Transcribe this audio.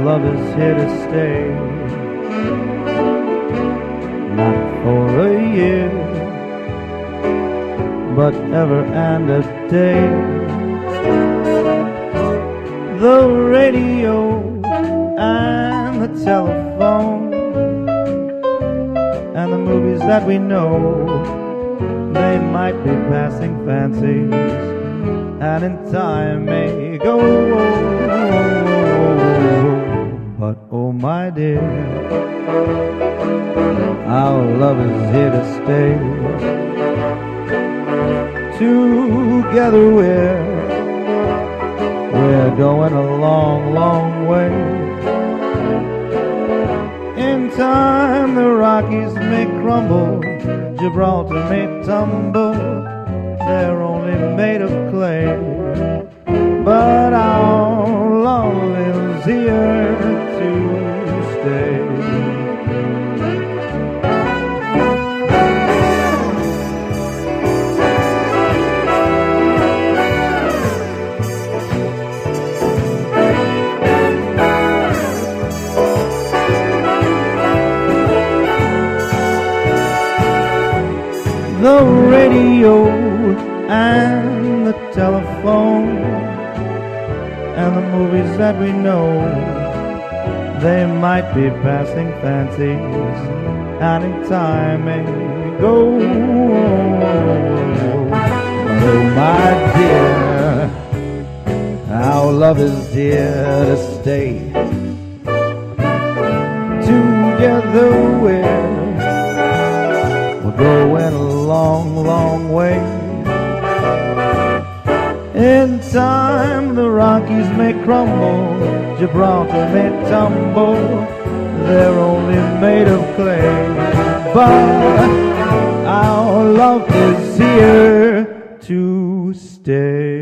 love is here to stay. Not for a year, but ever and a day. The radio and the telephone and the movies that we know, they might be passing fancies, and in time may go. But oh my dear, our love is here to stay. Together we're going a long, long way. In time the Rockies may crumble, Gibraltar may tumble, they're only made of clay. But our love is here to stay. The radio and the telephone and the movies that we know, they might be passing fancies, and in time may go. Oh my dear, our love is here to stay. Together we're going a long, long way. In time the Rockies may crumble, Gibraltar may tumble, they're only made of clay. But our love is here to stay.